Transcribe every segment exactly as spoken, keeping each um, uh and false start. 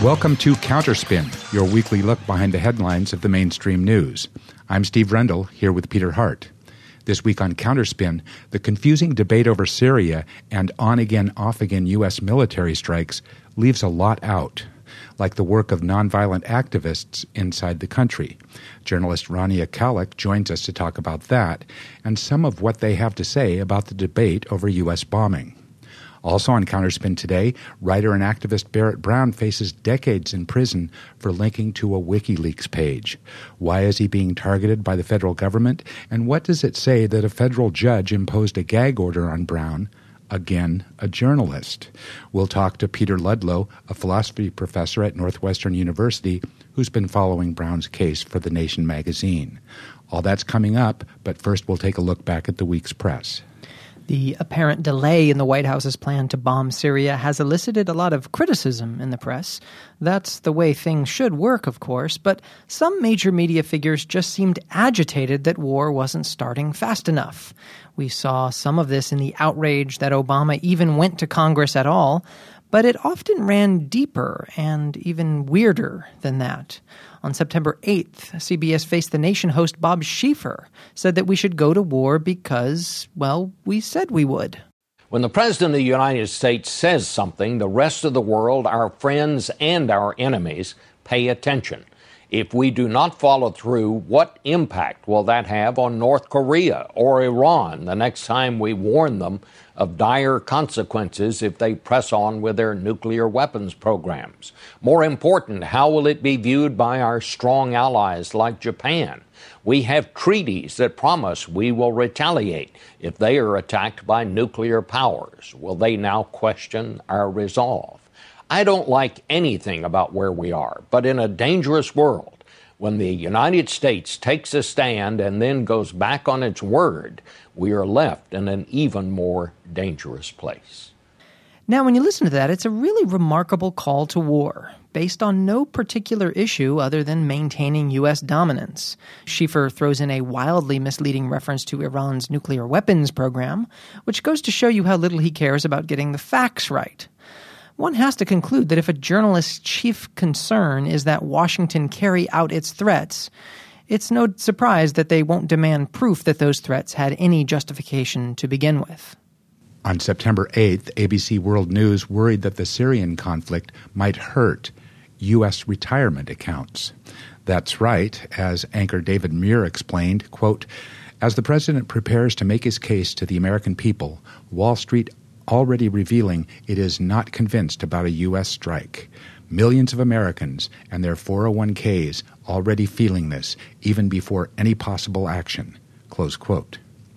Welcome to Counterspin, your weekly look behind the headlines of the mainstream news. I'm Steve Rendell, here with Peter Hart. This week on Counterspin, the confusing debate over Syria and on-again, off-again U S military strikes leaves a lot out, like the work of nonviolent activists inside the country. Journalist Rania Khalek joins us to talk about that and some of what they have to say about the debate over U S bombing. Also on Counterspin today, writer and activist Barrett Brown faces decades in prison for linking to a WikiLeaks page. Why is he being targeted by the federal government? And what does it say that a federal judge imposed a gag order on Brown, again, a journalist? We'll talk to Peter Ludlow, a philosophy professor at Northwestern University, who's been following Brown's case for The Nation magazine. All that's coming up, but first we'll take a look back at the week's press. The apparent delay in the White House's plan to bomb Syria has elicited a lot of criticism in the press. That's the way things should work, of course, but some major media figures just seemed agitated that war wasn't starting fast enough. We saw some of this in the outrage that Obama even went to Congress at all, but it often ran deeper and even weirder than that. On September eighth, C B S Face the Nation host Bob Schieffer said that we should go to war because, well, we said we would. When the President of the United States says something, the rest of the world, our friends and our enemies, pay attention. If we do not follow through, what impact will that have on North Korea or Iran the next time we warn them of dire consequences if they press on with their nuclear weapons programs? More important, how will it be viewed by our strong allies like Japan? We have treaties that promise we will retaliate if they are attacked by nuclear powers. Will they now question our resolve? I don't like anything about where we are, but in a dangerous world, when the United States takes a stand and then goes back on its word, we are left in an even more dangerous place. Now, when you listen to that, it's a really remarkable call to war, based on no particular issue other than maintaining U S dominance. Schieffer throws in a wildly misleading reference to Iran's nuclear weapons program, which goes to show you how little he cares about getting the facts right. One has to conclude that if a journalist's chief concern is that Washington carry out its threats, it's no surprise that they won't demand proof that those threats had any justification to begin with. On September eighth, A B C World News worried that the Syrian conflict might hurt U S retirement accounts. That's right, as anchor David Muir explained, quote, "As the president prepares to make his case to the American people, Wall Street already revealing it is not convinced about a U S strike. Millions of Americans and their four oh one k's already feeling this, even before any possible action." Close quote.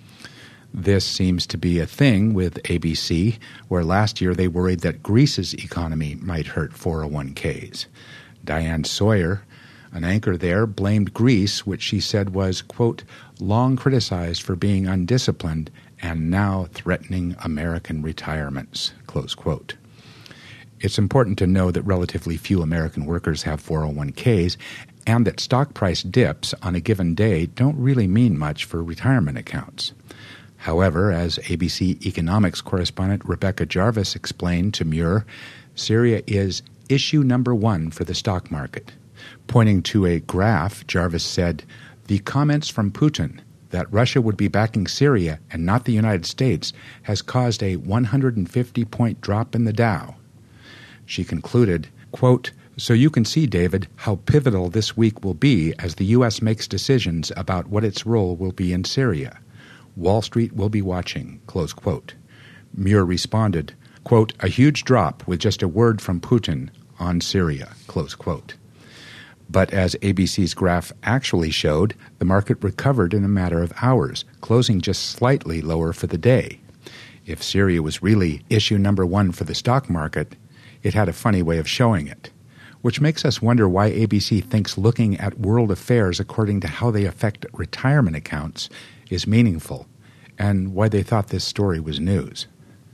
This seems to be a thing with A B C, where last year they worried that Greece's economy might hurt four oh one k's. Diane Sawyer, an anchor there, blamed Greece, which she said was, quote, "long criticized for being undisciplined and now threatening American retirements," close quote. It's important to know that relatively few American workers have four oh one k's and that stock price dips on a given day don't really mean much for retirement accounts. However, as A B C economics correspondent Rebecca Jarvis explained to Muir, Syria is issue number one for the stock market. Pointing to a graph, Jarvis said, "The comments from Putin that Russia would be backing Syria and not the United States has caused a one hundred fifty point drop in the Dow." She concluded, quote, "So you can see, David, how pivotal this week will be as the U S makes decisions about what its role will be in Syria. Wall Street will be watching," close quote. Muir responded, quote, "A huge drop with just a word from Putin on Syria," close quote. But as A B C's graph actually showed, the market recovered in a matter of hours, closing just slightly lower for the day. If Syria was really issue number one for the stock market, it had a funny way of showing it, which makes us wonder why A B C thinks looking at world affairs according to how they affect retirement accounts is meaningful, and why they thought this story was news.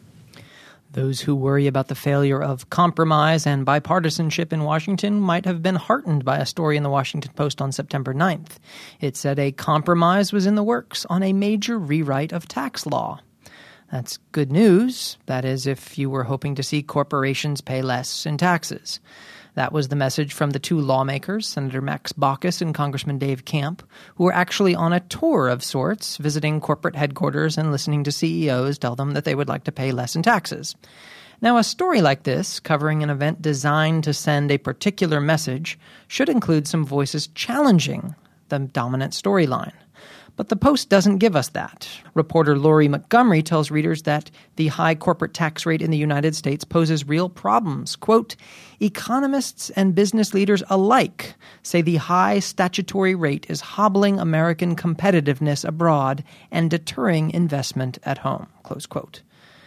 Those who worry about the failure of compromise and bipartisanship in Washington might have been heartened by a story in the Washington Post on September ninth. It said a compromise was in the works on a major rewrite of tax law. That's good news. That is, if you were hoping to see corporations pay less in taxes. That was the message from the two lawmakers, Senator Max Baucus and Congressman Dave Camp, who were actually on a tour of sorts, visiting corporate headquarters and listening to C E Os tell them that they would like to pay less in taxes. Now, a story like this, covering an event designed to send a particular message, should include some voices challenging the dominant storyline. But the Post doesn't give us that. Reporter Laurie Montgomery tells readers that the high corporate tax rate in the United States poses real problems. Quote, economists and business leaders alike say the high statutory rate is hobbling American competitiveness abroad and deterring investment at home. Close quote.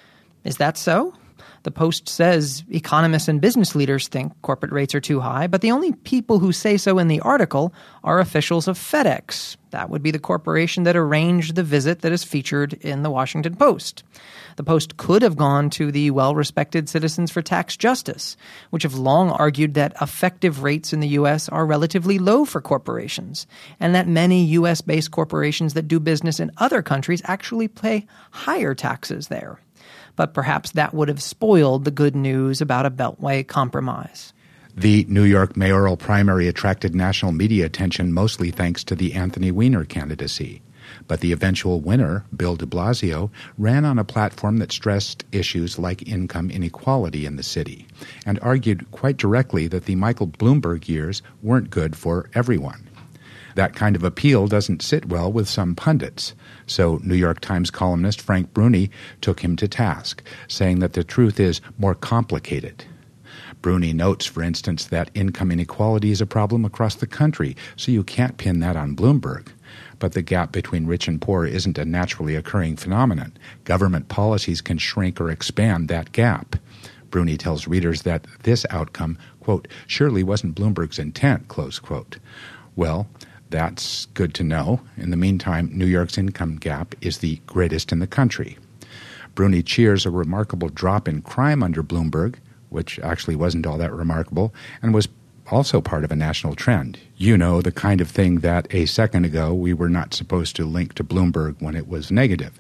Is that so? The Post says economists and business leaders think corporate rates are too high, but the only people who say so in the article are officials of FedEx. That would be the corporation that arranged the visit that is featured in the Washington Post. The Post could have gone to the well-respected Citizens for Tax Justice, which have long argued that effective rates in the U S are relatively low for corporations, and that many U S-based corporations that do business in other countries actually pay higher taxes there. But perhaps that would have spoiled the good news about a Beltway compromise. The New York mayoral primary attracted national media attention mostly thanks to the Anthony Weiner candidacy. But the eventual winner, Bill de Blasio, ran on a platform that stressed issues like income inequality in the city and argued quite directly that the Michael Bloomberg years weren't good for everyone. That kind of appeal doesn't sit well with some pundits, so New York Times columnist Frank Bruni took him to task, saying that the truth is more complicated. Bruni notes, for instance, that income inequality is a problem across the country, so you can't pin that on Bloomberg. But the gap between rich and poor isn't a naturally occurring phenomenon. Government policies can shrink or expand that gap. Bruni tells readers that this outcome, quote, surely wasn't Bloomberg's intent, close quote. Well, that's good to know. In the meantime, New York's income gap is the greatest in the country. Bruni cheers a remarkable drop in crime under Bloomberg, which actually wasn't all that remarkable, and was also part of a national trend. You know, the kind of thing that a second ago we were not supposed to link to Bloomberg when it was negative.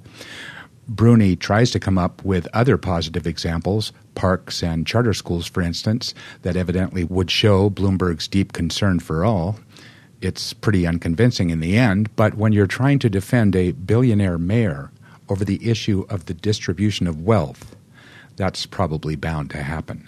Bruni tries to come up with other positive examples, parks and charter schools, for instance, that evidently would show Bloomberg's deep concern for all. It's pretty unconvincing in the end, but when you're trying to defend a billionaire mayor over the issue of the distribution of wealth, that's probably bound to happen.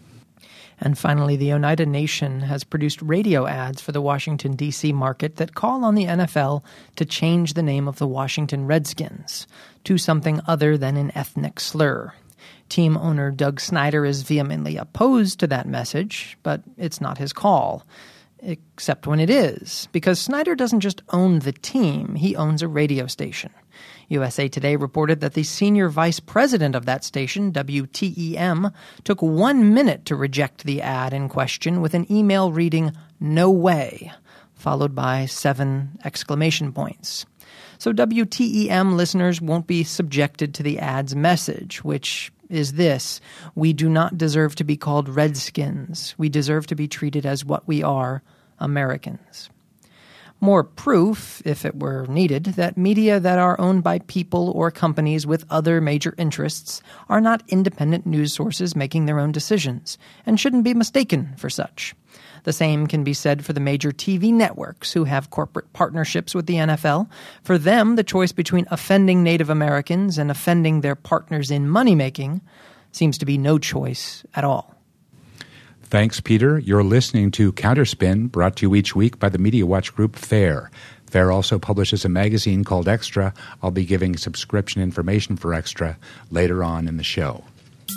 And finally, the Oneida Nation has produced radio ads for the Washington, D C market that call on the N F L to change the name of the Washington Redskins to something other than an ethnic slur. Team owner Doug Snyder is vehemently opposed to that message, but it's not his call. Except when it is, because Snyder doesn't just own the team, he owns a radio station. U S A Today reported that the senior vice president of that station, W T E M, took one minute to reject the ad in question with an email reading, "No way," followed by seven exclamation points. So W T E M listeners won't be subjected to the ad's message, which is this: we do not deserve to be called Redskins. We deserve to be treated as what we are, Americans. More proof, if it were needed, that media that are owned by people or companies with other major interests are not independent news sources making their own decisions, and shouldn't be mistaken for such. The same can be said for the major T V networks who have corporate partnerships with the N F L. For them, the choice between offending Native Americans and offending their partners in money-making seems to be no choice at all. Thanks, Peter. You're listening to Counterspin, brought to you each week by the Media Watch Group FAIR. FAIR also publishes a magazine called Extra. I'll be giving subscription information for Extra later on in the show.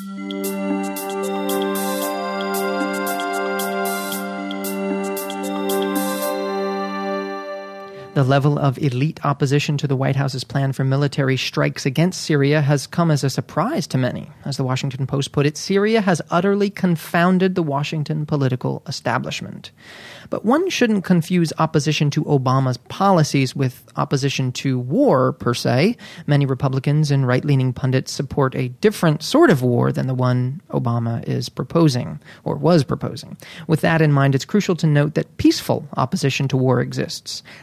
The level of elite opposition to the White House's plan for military strikes against Syria has come as a surprise to many. As the Washington Post put it, Syria has utterly confounded the Washington political establishment. But one shouldn't confuse opposition to Obama's policies with opposition to war, per se. Many Republicans and right-leaning pundits support a different sort of war than the one Obama is proposing, or was proposing. With that in mind, it's crucial to note that peaceful opposition to war exists. Not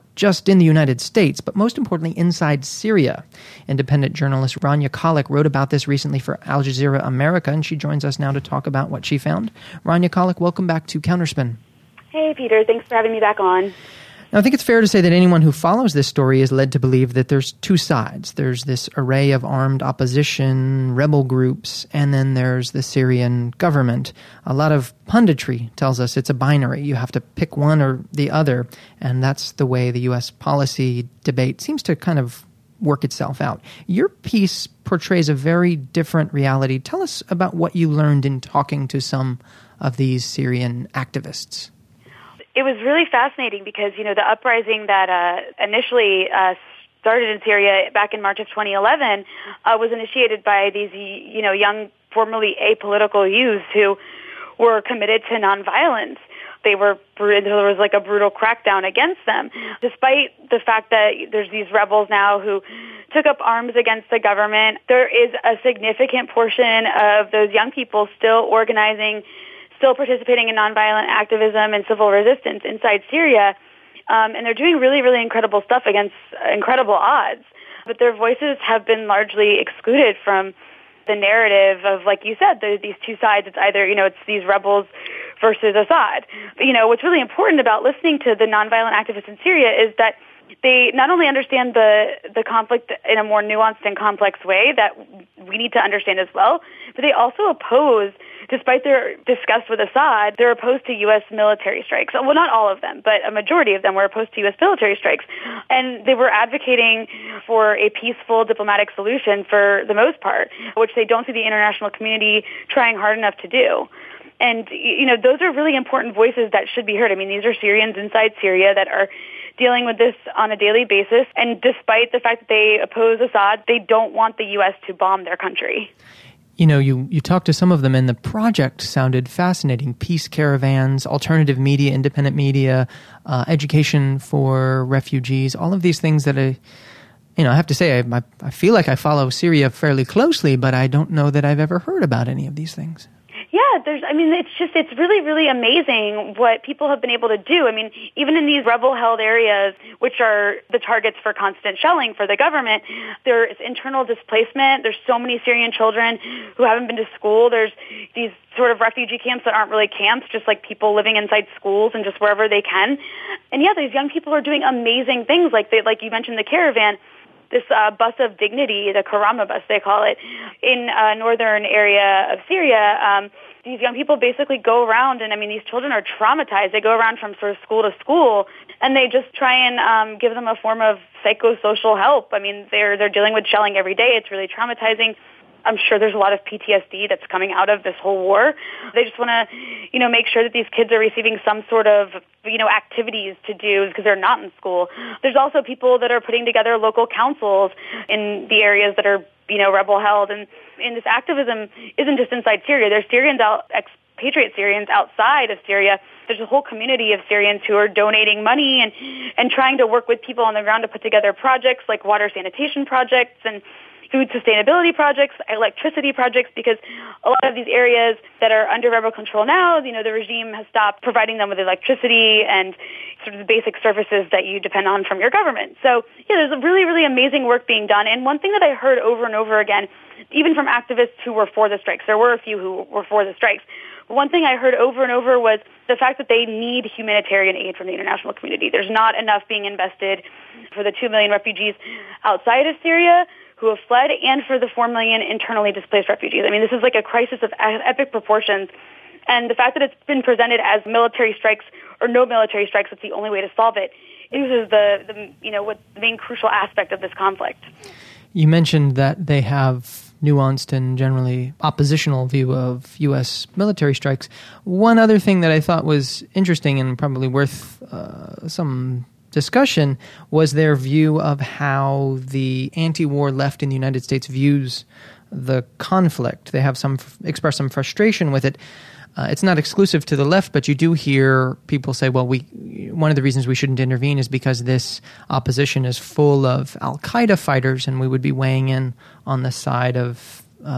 just in the United States, but most importantly inside Syria. Independent journalist Rania Khalek wrote about this recently for Al Jazeera America, and she joins us now to talk about what she found. Rania Khalek, welcome back to Counterspin. Hey, Peter. Thanks for having me back on. Now, I think it's fair to say that anyone who follows this story is led to believe that there's two sides. There's this array of armed opposition, rebel groups, and then there's the Syrian government. A lot of punditry tells us it's a binary. You have to pick one or the other, and that's the way the U S policy debate seems to kind of work itself out. Your piece portrays a very different reality. Tell us about what you learned in talking to some of these Syrian activists. It was really fascinating because, you know, the uprising that uh, initially uh, started in Syria back in March of twenty eleven uh, was initiated by these, you know, young, formerly apolitical youths who were committed to nonviolence. They were, there was like a brutal crackdown against them, despite the fact that there's these rebels now who took up arms against the government. There is a significant portion of those young people still organizing, still participating in nonviolent activism and civil resistance inside Syria, um, and they're doing really, really incredible stuff against uh, incredible odds. But their voices have been largely excluded from the narrative of, like you said, there's these two sides. It's either, you know, it's these rebels versus Assad. But, you know, what's really important about listening to the nonviolent activists in Syria is that they not only understand the the conflict in a more nuanced and complex way that we need to understand as well, but they also oppose, despite their disgust with Assad, they're opposed to U S military strikes. Well, not all of them, but a majority of them were opposed to U S military strikes. And they were advocating for a peaceful diplomatic solution for the most part, which they don't see the international community trying hard enough to do. And, you know, those are really important voices that should be heard. I mean, these are Syrians inside Syria that are dealing with this on a daily basis. And despite the fact that they oppose Assad, they don't want the U S to bomb their country. You know, you, you talked to some of them, and the project sounded fascinating. Peace caravans, alternative media, independent media, uh, education for refugees, all of these things that I, you know, I have to say, I, I feel like I follow Syria fairly closely, but I don't know that I've ever heard about any of these things. Yeah, there's, I mean, it's just, it's really, really amazing what people have been able to do. I mean, even in these rebel-held areas, which are the targets for constant shelling for the government, there's internal displacement. There's so many Syrian children who haven't been to school. There's these sort of refugee camps that aren't really camps, just like people living inside schools and just wherever they can. And yeah, these young people are doing amazing things, like they, like you mentioned, the caravan. This uh, bus of dignity, the Karama bus they call it, in a northern area of Syria. Um, these young people basically go around, and I mean, these children are traumatized. They go around from sort of school to school, and they just try and um, give them a form of psychosocial help. I mean, they're they're dealing with shelling every day. It's really traumatizing. I'm sure there's a lot of P T S D that's coming out of this whole war. They just want to, you know, make sure that these kids are receiving some sort of, you know, activities to do because they're not in school. There's also people that are putting together local councils in the areas that are, you know, rebel-held. And, and this activism isn't just inside Syria. There's Syrians out, expatriate Syrians outside of Syria. There's a whole community of Syrians who are donating money and, and trying to work with people on the ground to put together projects like water sanitation projects and food sustainability projects, electricity projects, because a lot of these areas that are under rebel control now, you know, the regime has stopped providing them with electricity and sort of the basic services that you depend on from your government. So, yeah, there's a really, really amazing work being done. And one thing that I heard over and over again, even from activists who were for the strikes, there were a few who were for the strikes. One thing I heard over and over was the fact that they need humanitarian aid from the international community. There's not enough being invested for the two million refugees outside of Syria who have fled, and for the four million internally displaced refugees. I mean, this is like a crisis of epic proportions. And the fact that it's been presented as military strikes or no military strikes, it's the only way to solve it, is the, the you know, what the main crucial aspect of this conflict. You mentioned that they have nuanced and generally oppositional view of U S military strikes. One other thing that I thought was interesting and probably worth uh, some discussion was their view of how the anti-war left in the United States views the conflict. They have some express some frustration with it. Uh, it's not exclusive to the left, but you do hear people say, well, we one of the reasons we shouldn't intervene is because this opposition is full of Al-Qaeda fighters, and we would be weighing in on the side of of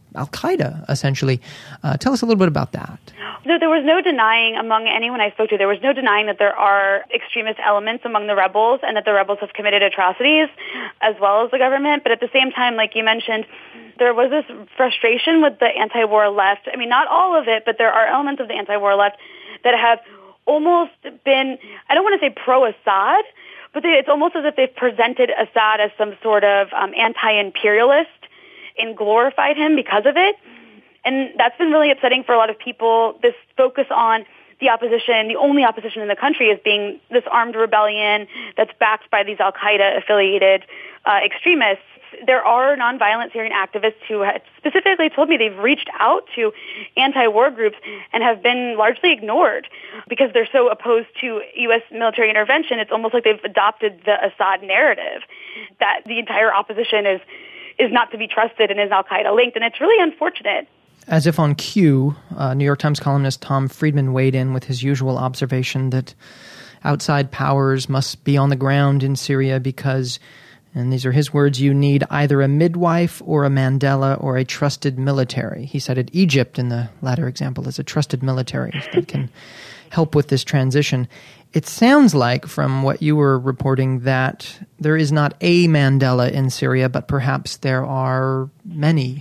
al-Qaeda, essentially. Uh, tell us a little bit about that. There, there was no denying among anyone I spoke to, there was no denying that there are extremist elements among the rebels and that the rebels have committed atrocities as well as the government. But at the same time, like you mentioned, there was this frustration with the anti-war left. I mean, not all of it, but there are elements of the anti-war left that have almost been, I don't want to say pro-Assad, but they, it's almost as if they've presented Assad as some sort of um, anti-imperialist and glorified him because of it. And that's been really upsetting for a lot of people, this focus on the opposition, the only opposition in the country as being this armed rebellion that's backed by these al-Qaeda-affiliated uh, extremists. There are nonviolent Syrian activists who have specifically told me they've reached out to anti-war groups and have been largely ignored because they're so opposed to U S military intervention. It's almost like they've adopted the Assad narrative that the entire opposition is is not to be trusted and is al-Qaeda linked, and it's really unfortunate. As if on cue, uh, New York Times columnist Tom Friedman weighed in with his usual observation that outside powers must be on the ground in Syria because, and these are his words, you need either a midwife or a Mandela or a trusted military. He cited Egypt in the latter example as a trusted military that can help with this transition. It sounds like, from what you were reporting, that there is not a Mandela in Syria, but perhaps there are many.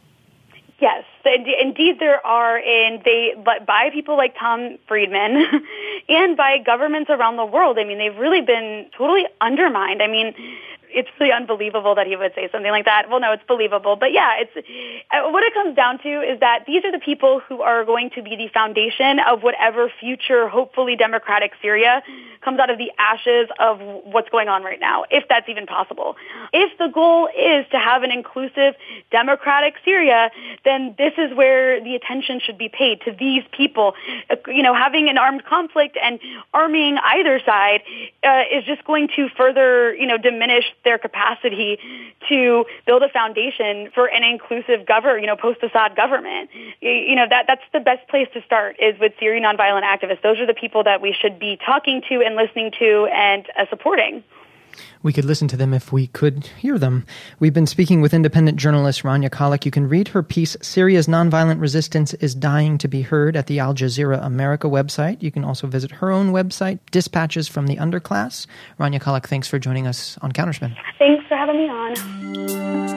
Yes, indeed there are, and they, but by people like Tom Friedman and by governments around the world. I mean, they've really been totally undermined. I mean, it's really unbelievable that he would say something like that. Well, no, it's believable. But yeah, it's uh, what it comes down to is that these are the people who are going to be the foundation of whatever future, hopefully democratic Syria comes out of the ashes of what's going on right now, if that's even possible. If the goal is to have an inclusive, democratic Syria, then this is where the attention should be paid to these people. Uh, you know, having an armed conflict and arming either side uh, is just going to further, you know, diminish their capacity to build a foundation for an inclusive government, you know, post-Assad government. You know, that that's the best place to start is with Syrian nonviolent activists. Those are the people that we should be talking to and listening to and uh, supporting. We could listen to them if we could hear them. We've been speaking with independent journalist Rania Khalek. You can read her piece, Syria's Nonviolent Resistance is Dying to be Heard, at the Al Jazeera America website. You can also visit her own website, Dispatches from the Underclass. Rania Khalek, thanks for joining us on Counterspin. Thanks for having me on.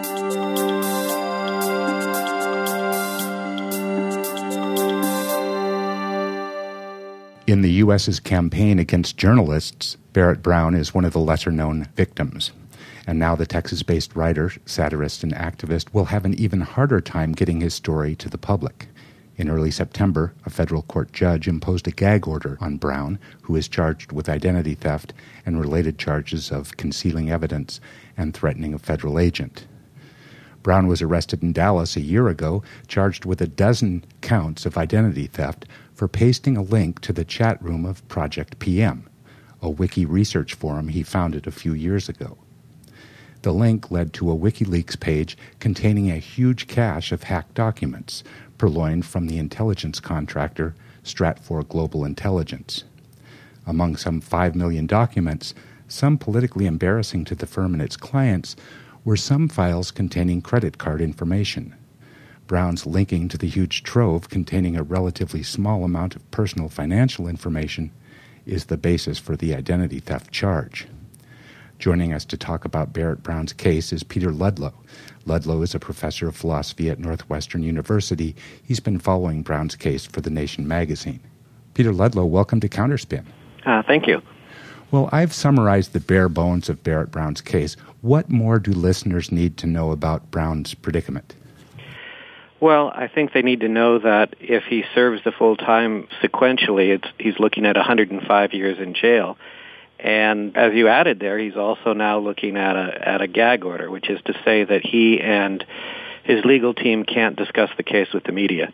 In the U S's campaign against journalists, Barrett Brown is one of the lesser-known victims. And now the Texas-based writer, satirist, and activist will have an even harder time getting his story to the public. In early September, a federal court judge imposed a gag order on Brown, who is charged with identity theft and related charges of concealing evidence and threatening a federal agent. Brown was arrested in Dallas a year ago, charged with a dozen counts of identity theft for pasting a link to the chat room of Project P M, a wiki research forum he founded a few years ago. The link led to a WikiLeaks page containing a huge cache of hacked documents purloined from the intelligence contractor Stratfor Global Intelligence. Among some five million documents, some politically embarrassing to the firm and its clients, were some files containing credit card information. Brown's linking to the huge trove containing a relatively small amount of personal financial information is the basis for the identity theft charge. Joining us to talk about Barrett Brown's case is Peter Ludlow. Ludlow is a professor of philosophy at Northwestern University. He's been following Brown's case for The Nation magazine. Peter Ludlow, welcome to Counterspin. Uh, thank you. Well, I've summarized the bare bones of Barrett Brown's case. What more do listeners need to know about Brown's predicament? Well, I think they need to know that if he serves the full time sequentially, it's, he's looking at one hundred five years in jail. And as you added there, he's also now looking at a at a gag order, which is to say that he and his legal team can't discuss the case with the media.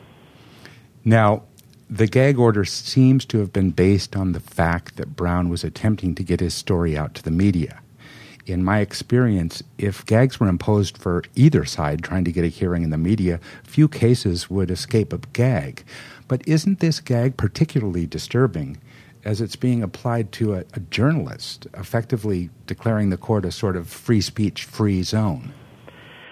Now, the gag order seems to have been based on the fact that Brown was attempting to get his story out to the media. In my experience, if gags were imposed for either side trying to get a hearing in the media, few cases would escape a gag. But isn't this gag particularly disturbing as it's being applied to a, a journalist, effectively declaring the court a sort of free speech, free zone?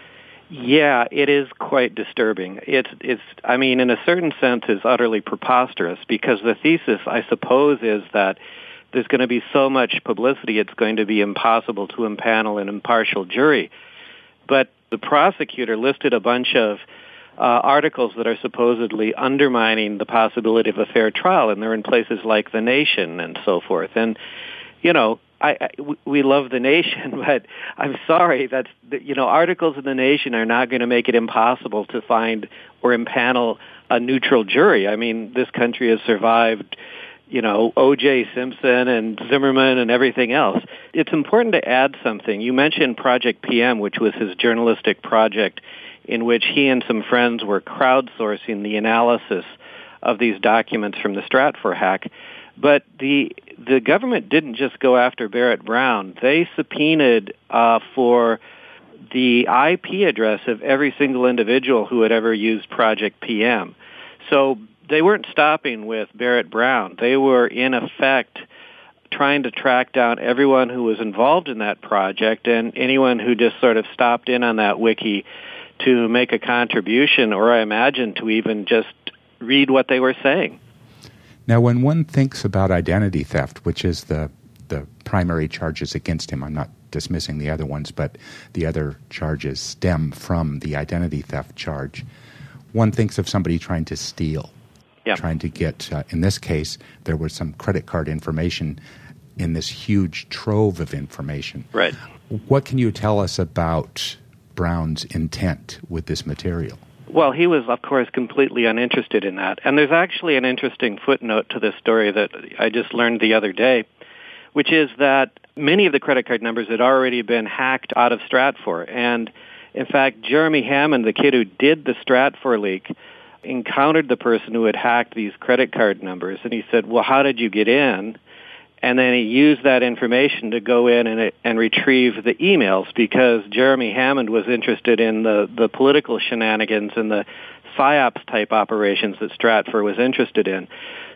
Yeah, it is quite disturbing. It's, it's, I mean, in a certain sense, is utterly preposterous because the thesis, I suppose, is that there's going to be so much publicity it's going to be impossible to impanel an impartial jury. But the prosecutor listed a bunch of uh, articles that are supposedly undermining the possibility of a fair trial, and they're in places like The Nation and so forth. And, you know, I, I, we love The Nation, but I'm sorry, that's, you know, articles in The Nation are not going to make it impossible to find or impanel a neutral jury. I mean, this country has survived, you know, O J Simpson and Zimmerman and everything else. It's important to add something. You mentioned Project P M, which was his journalistic project in which he and some friends were crowdsourcing the analysis of these documents from the Stratfor hack. But the the government didn't just go after Barrett Brown. They subpoenaed uh, for the I P address of every single individual who had ever used Project P M. So they weren't stopping with Barrett Brown. They were, in effect, trying to track down everyone who was involved in that project and anyone who just sort of stopped in on that wiki to make a contribution or, I imagine, to even just read what they were saying. Now, when one thinks about identity theft, which is the the primary charges against him, I'm not dismissing the other ones, but the other charges stem from the identity theft charge, one thinks of somebody trying to steal, yeah. trying to get, uh, in this case, there was some credit card information in this huge trove of information. Right. What can you tell us about Brown's intent with this material? Well, he was, of course, completely uninterested in that. And there's actually an interesting footnote to this story that I just learned the other day, which is that many of the credit card numbers had already been hacked out of Stratfor. And, in fact, Jeremy Hammond, the kid who did the Stratfor leak, encountered the person who had hacked these credit card numbers. And he said, well, how did you get in? And then he used that information to go in and, and retrieve the emails because Jeremy Hammond was interested in the, the political shenanigans and the PSYOPs-type operations that Stratfor was interested in.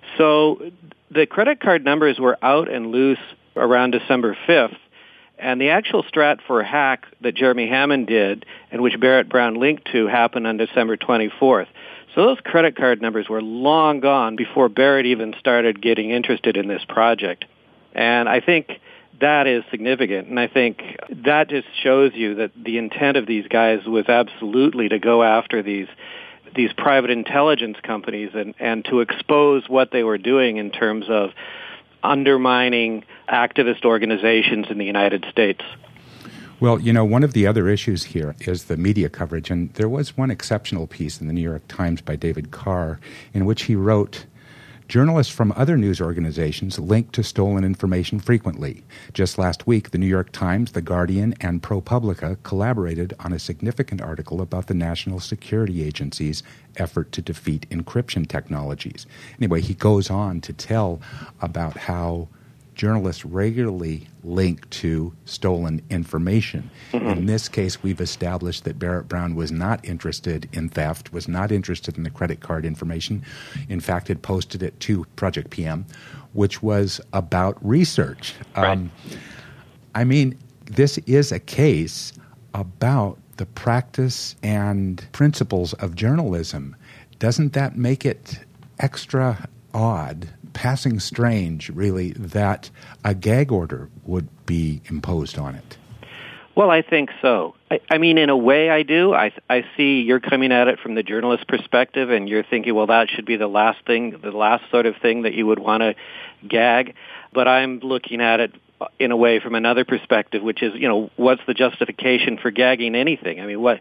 So the credit card numbers were out and loose around December fifth, and the actual Stratfor hack that Jeremy Hammond did and which Barrett Brown linked to happened on December twenty-fourth. So those credit card numbers were long gone before Barrett even started getting interested in this project. And I think that is significant. And I think that just shows you that the intent of these guys was absolutely to go after these these private intelligence companies and, and to expose what they were doing in terms of undermining activist organizations in the United States. Well, you know, one of the other issues here is the media coverage, and there was one exceptional piece in the New York Times by David Carr in which he wrote, journalists from other news organizations link to stolen information frequently. Just last week, the New York Times, The Guardian, and ProPublica collaborated on a significant article about the National Security Agency's effort to defeat encryption technologies. Anyway, he goes on to tell about how journalists regularly link to stolen information. Mm-hmm. In this case, we've established that Barrett Brown was not interested in theft, was not interested in the credit card information. In fact, had posted it to Project P M, which was about research. Right. Um, I mean, this is a case about the practice and principles of journalism. Doesn't that make it extra odd, passing strange, really, that a gag order would be imposed on it? Well, I think so. I, I mean, in a way I do. I, I see you're coming at it from the journalist perspective, and you're thinking, well, that should be the last thing, the last sort of thing that you would want to gag. But I'm looking at it in a way from another perspective, which is, you know, what's the justification for gagging anything? I mean, what...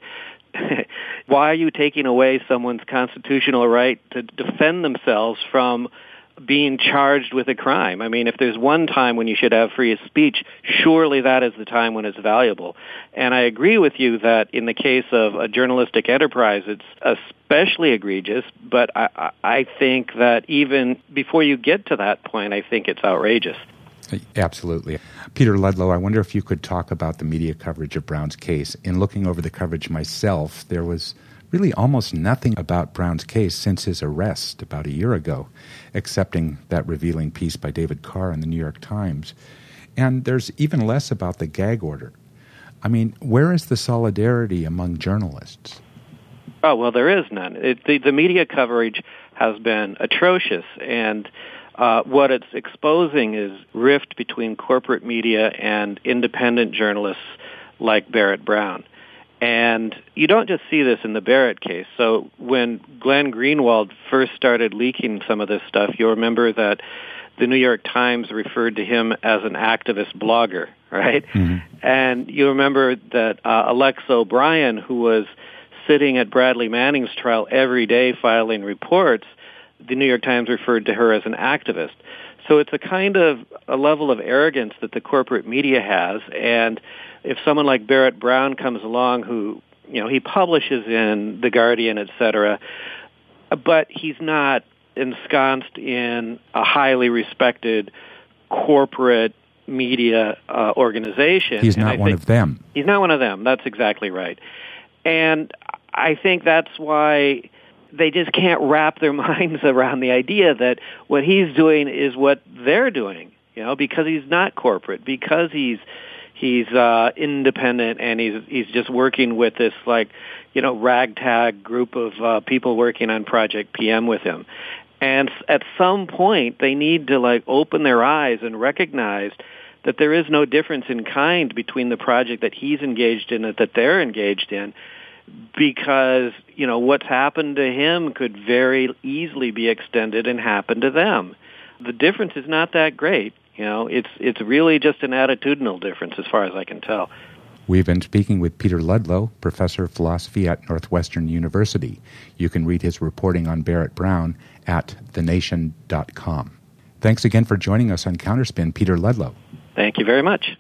why are you taking away someone's constitutional right to defend themselves from being charged with a crime? I mean, if there's one time when you should have free speech, surely that is the time when it's valuable. And I agree with you that in the case of a journalistic enterprise, it's especially egregious, but I, I think that even before you get to that point, I think it's outrageous. Absolutely. Peter Ludlow, I wonder if you could talk about the media coverage of Brown's case. In looking over the coverage myself, there was really almost nothing about Brown's case since his arrest about a year ago, excepting that revealing piece by David Carr in the New York Times. And there's even less about the gag order. I mean, where is the solidarity among journalists? Oh, well, there is none. It, the, the media coverage has been atrocious, and uh, what it's exposing is rift between corporate media and independent journalists like Barrett Brown. And you don't just see this in the Barrett case. So when Glenn Greenwald first started leaking some of this stuff, you'll remember that the New York Times referred to him as an activist blogger, right? Mm-hmm. And you remember that uh, Alexa O'Brien, who was sitting at Bradley Manning's trial every day filing reports, the New York Times referred to her as an activist. So it's a kind of a level of arrogance that the corporate media has, and if someone like Barrett Brown comes along who, you know, he publishes in The Guardian, et cetera, but he's not ensconced in a highly respected corporate media uh, organization. He's not one of them. He's not one of them. That's exactly right. And I think that's why they just can't wrap their minds around the idea that what he's doing is what they're doing, you know, because he's not corporate, because he's he's uh, independent, and he's he's just working with this, like, you know, ragtag group of uh, people working on Project P M with him. And at some point, they need to, like, open their eyes and recognize that there is no difference in kind between the project that he's engaged in and that they're engaged in, because, you know, what's happened to him could very easily be extended and happen to them. The difference is not that great. You know, it's it's really just an attitudinal difference as far as I can tell. We've been speaking with Peter Ludlow, professor of philosophy at Northwestern University. You can read his reporting on Barrett Brown at the nation dot com. Thanks again for joining us on Counterspin, Peter Ludlow. Thank you very much.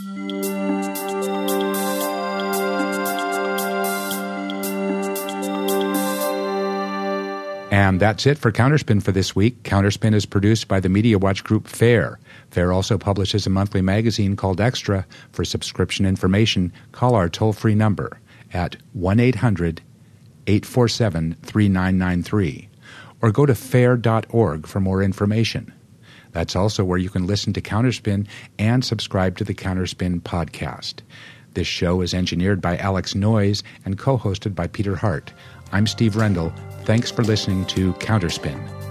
And that's it for Counterspin for this week. Counterspin is produced by the Media Watch group FAIR. FAIR also publishes a monthly magazine called Extra. For subscription information, call our toll-free number at one eight hundred eight four seven three nine nine three or go to fair dot org for more information. That's also where you can listen to Counterspin and subscribe to the Counterspin podcast. This show is engineered by Alex Noyes and co-hosted by Peter Hart. I'm Steve Rendell. Thanks for listening to Counterspin.